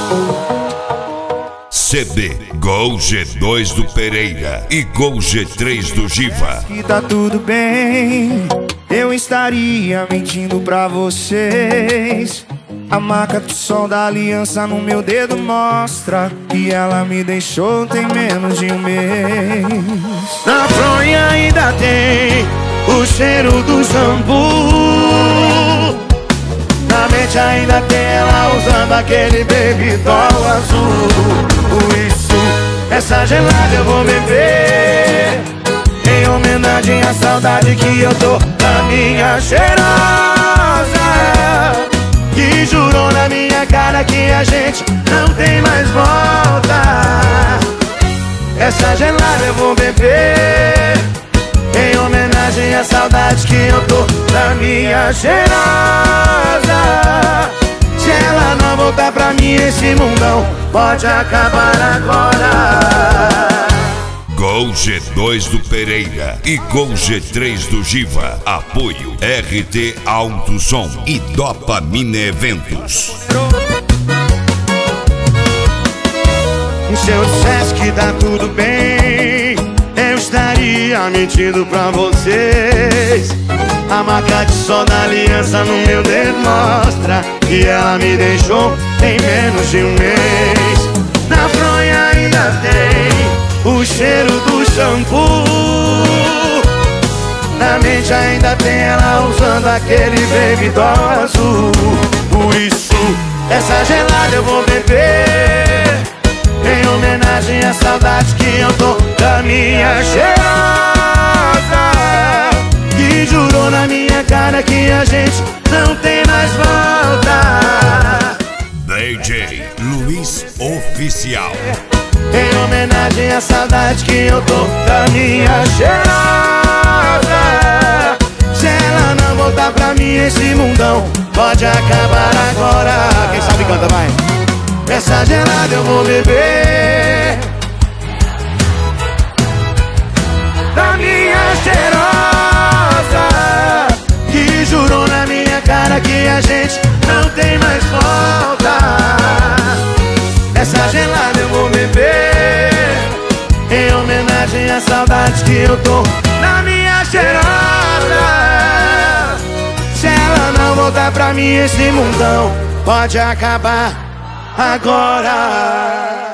CD Gol G2 do Pereira e Gol G3 do Giva. Que tá tudo bem, eu estaria mentindo pra vocês. A marca do sol da aliança no meu dedo mostra que ela me deixou tem menos de um mês. Na fronha ainda tem o cheiro do shampoo. Na mente ainda tem ela usando aquele baby doll azul. Por isso, essa gelada eu vou beber, em homenagem à saudade que eu tô da minha cheirosa, que jurou na minha cara que a gente não tem mais volta. Essa gelada eu vou beber, em homenagem à saudade que eu tô da minha cheirosa. Se ela não voltar pra mim, esse mundão pode acabar agora. Gol G2 do Pereira e Gol G3 do Giva. Apoio RT Alto Som e Dopamina Eventos. Se eu dissesse que tá tudo bem, eu estaria mentindo pra vocês. A marca de sol da aliança no meu dedo mostra que ela me deixou em menos de um mês. Na fronha ainda tem o cheiro do shampoo. Na mente ainda tem ela usando aquele baby doll azul. Por isso, essa gelada eu vou beber, em homenagem à saudade que eu tô da minha cheirosa, que jurou na minha cara que a gente não tem mais volta. DJ Luiz Oficial. Em homenagem à saudade que eu tô da minha cheirosa. Se ela não voltar pra mim, esse mundão pode acabar agora. Quem sabe canta, vai. Essa gelada eu vou beber, da minha cheirosa, que jurou na minha cara que a gente não tem mais volta. Essa gelada eu vou beber, em homenagem à saudade que eu tô na minha cheirosa. Se ela não voltar pra mim, esse mundão pode acabar agora.